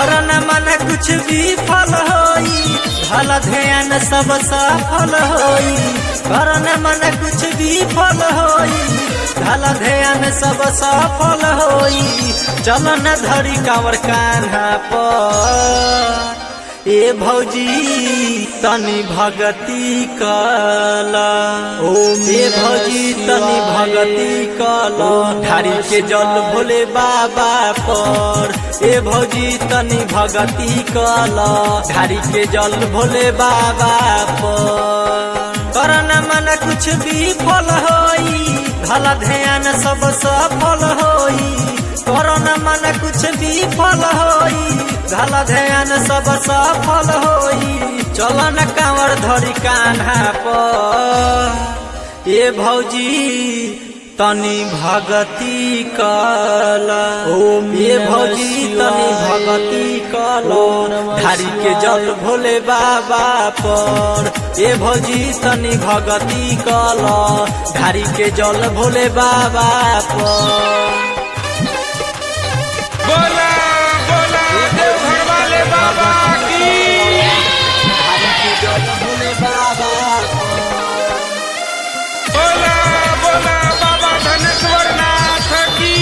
करना मन कुछ भी फल होई, भला ध्यान सब सफल होई। करना मन कुछ भी फल होई, भला ध्यान सब सफल होई। चल न धरी कांवर कान्हा पर, ए भौजी तनी भगती कला। ए भौजी तनी भगती कला, ढारी के जल भोले बाबा पर। ए भौजी तनी भगती कला, ढारी के जल भोले बाबा पर। करना मन कुछ भी फल होई, भला ध्यान सब सफल होई। करना मन कुछ भी फल होई, भला ध्यान सब सफल होई। चल न कांवर धरी कान्हा पर, ए भौजी तनी भगती कला। ए भौजी तनी भगती कला, ढारी के जल भोले बाबा पर। ए भौजी तनी भगती कला, ढारी के जल भोले बाबा पर। बोला बोला देवघर वाले बाबा की। ढारी के जल भोले बाबा पर। बोला बोला बाबा धनेश्वर नाथ की।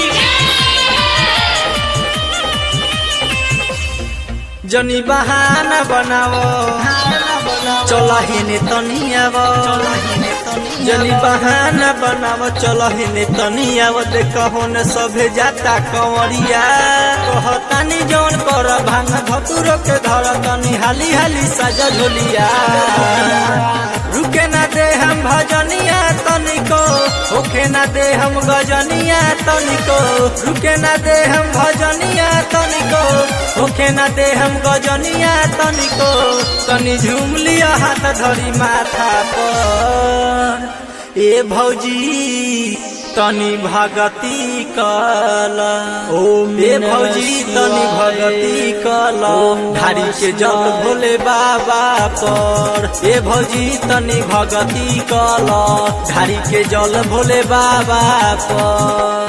जनी बहाना बनावो, चल हेने तनी आवो। जनी बहाना बनावो, चल हेने तनी आवो। देखो न सभे जाता कंवरिया, कहतानी जौन कर भांग धतुरो के धर। तनी हाली हाली साजा झोलिया, रुके ना दे हम भजनिया तनिको, होखे ना दे हम गजनिया तनिको। रुके ना दे हम भजनिया तनिको, होखे ना दे हम गजनिया तनिको। तनी झूम लिया हाथ धरी माथा पर, ए भौजी तनी भगती कला। ए भौजी तनी भगती कला, ढारी के जल भोले बाबा पर। ए भौजी तनी भगती कला, ढारी के जल भोले बाबा पर।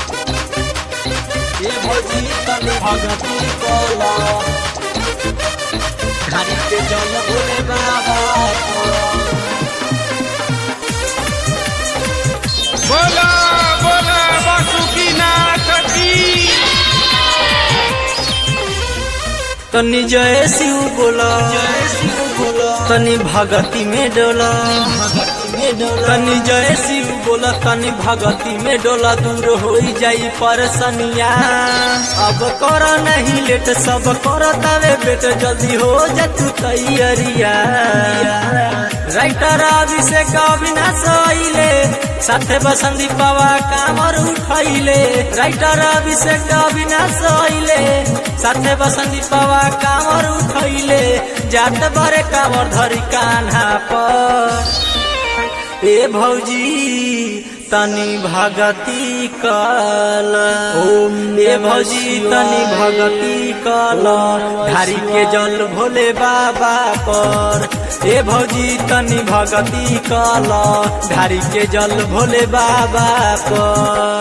ए भौजी तनी भगती कला, ढारी के जल भोले बाबा पर। बोला बोला वासुकी नाथ की। तनी जय शिव बोला, तनी भगती में डोला। तनी जय शिव बोला, तनी भगती में डोला। दूर हो जाई परसनिया, अब कर नहीं लेट, सब कर तवे बेट। जल्दी हो जा तू तैयारिया। राइटर अभिषेक अविनाश आइले, साथे बसंती बाबा कांवर उठैले। राइटर अभिषेक अविनाश आइले, साथे बसंती बाबा कांवर उठैले। जात बरे कांवर धरी कान्हा पर, ए भौजी तनी भगती कला। ए भौजी तनी भगती कला, ढारी के जल भोले बाबा पर। ए भौजी तनी भगती कला, ढारी के जल भोले बाबा पर।